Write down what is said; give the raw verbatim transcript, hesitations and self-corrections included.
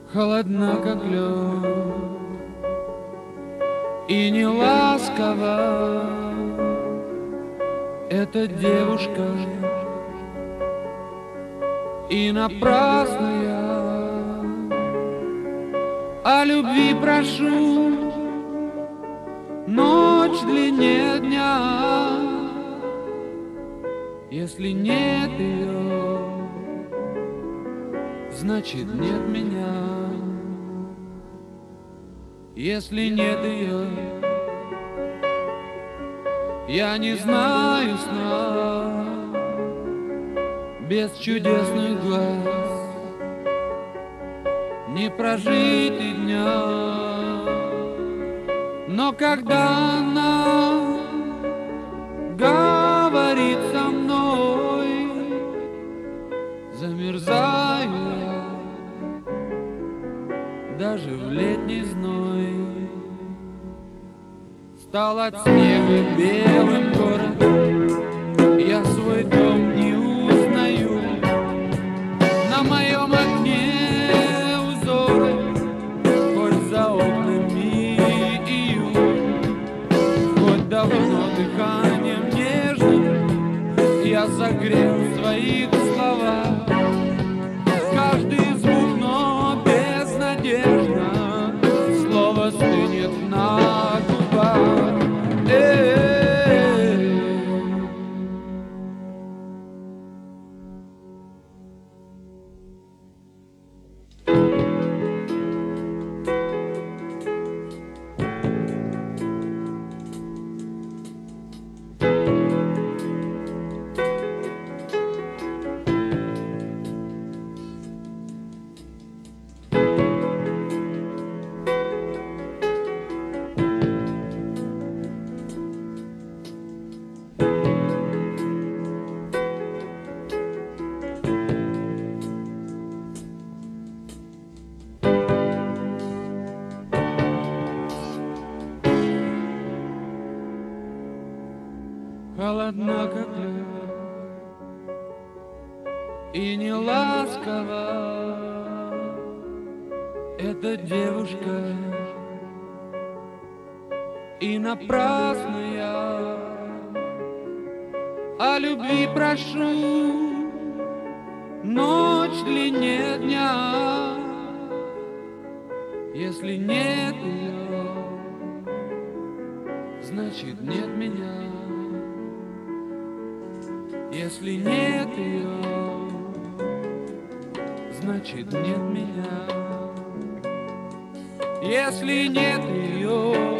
холодна, как лед, и не ласкова эта девушка, и напрасно я о любви прошу. Ночь длиннее дня, если нет ее, значит нет меня. Если нет ее, я не знаю сна без чудесных глаз, не прожить и дня. Но когда она говорит со мной, замерзаю я даже в летний зной. Стал от снега белым город, я свой дом не узнаю. На моем окне узоры, хоть за окнами июнь, хоть давно дыханием нежным я согрел в своих словах каждый звук, но безнадежно слово стынет на губах. Эй-эй-эй. Холодна, как лед, и не ласкова эта девушка, и напрасно я о любви прошу. Ночь длиннее дня, если нет ее, значит нет меня. Если нет ее, значит нет меня. Если нет ее,